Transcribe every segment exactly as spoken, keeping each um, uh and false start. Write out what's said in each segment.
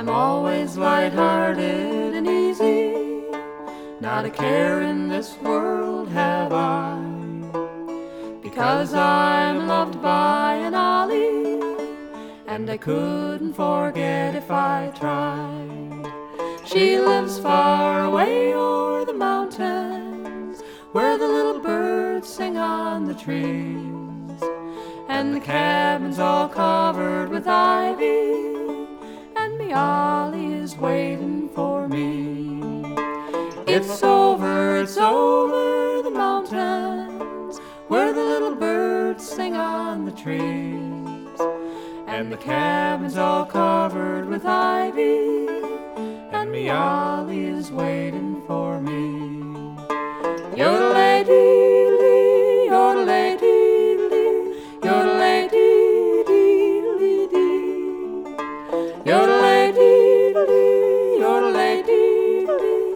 I'm always light-hearted and easy, not a care in this world have I, because I'm loved by an Ollie, and I couldn't forget if I tried. She lives far away o'er the mountains, where the little birds sing on the trees, and the cabin's all covered with ivy, and me Ollie is waiting for me. It's over, it's over the mountains, where the little birds sing on the trees, and the cabin's all covered with ivy, and me Ollie is waiting for me. Yodelay-dee-dee, yodelay-dee-dee, yodelay-dee-dee-dee-dee. Yodelay-dee-dee, yodelay-dee-dee,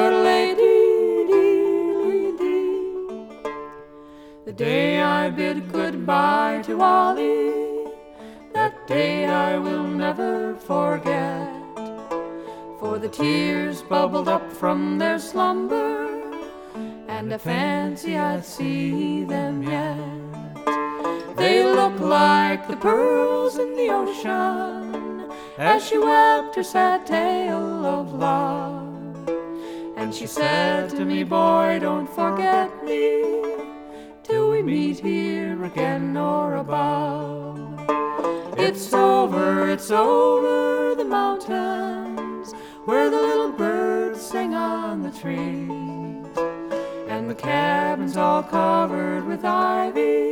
yodelay-dee-dee-dee-dee. The day I bid goodbye to Ollie, that day I will never forget, for the tears bubbled up from their slumber, and I fancy I'd see them yet. They look like the pearls in the ocean, as she wept her sad tale of love. And she said to me, boy, don't forget me, till we meet here again or above. It's over, it's over the mountains, where the little birds sing on the trees, and the cabin's all covered with ivy,